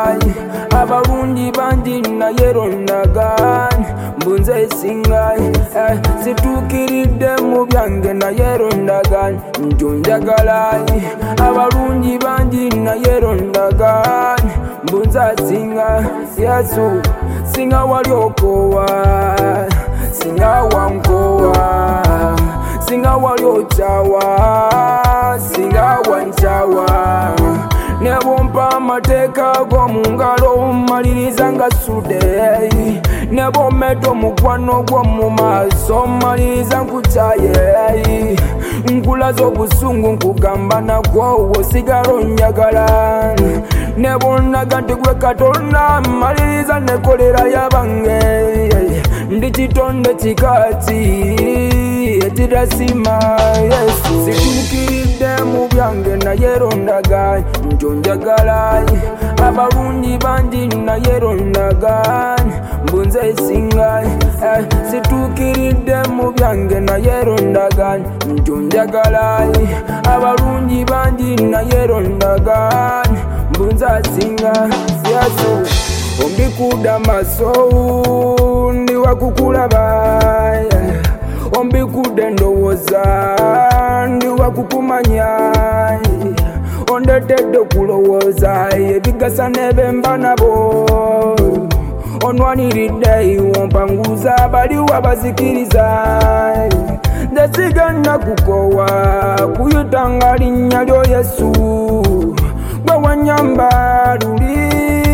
abalungi bangi naye rondaga mbunze singa situukiridde mu byange naye rondaga njonjagala abalungi bangi naye rondaga mbunza singa Yesu singa wali okowa singa wankowa singa wali ochawa singa wanchawa nebompa amateeka g'omungalo maliriza nga sude nebometa omukwano gw'omu maaso maliriza nkukyaye nkulaza obusungu nkugamba nagwo osigala onjagala nebonaga nti gwe Katonda maliriza nekolera yabange ndi kitonde kikati etirasima Yesu situukiridde mu byange naye rondaga njonjagala abalungi bangi naye rondaga mbunze singa situukiridde mu byange naye rondaga njonjagala abalungi bangi naye rondaga mbunza singa Yesu ombikuda maso ndi wakukulaba ombikude ndowooza ndi wakukumanya ondetedde okulowooza ebigasa n'ebemba nabo onwaniridde wompanguza baliwo abazikiriza nze sigenda kukowa kuyitanga linnya lyo Yesu gwe wanyamba luli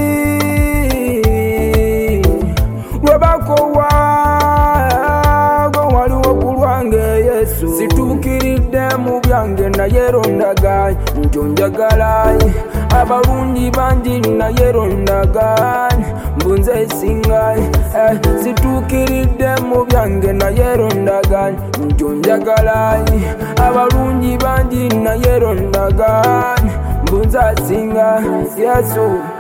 lwebakowa gwe waliwo ku lwange Yesu situukiridde mu byange naye rondaga njonjagala abalungi bangi naye rondaga mbunze singa situukiridde mu byange naye rondaga njonjagala abalungi bangi naye rondaga mbunza singa Yesu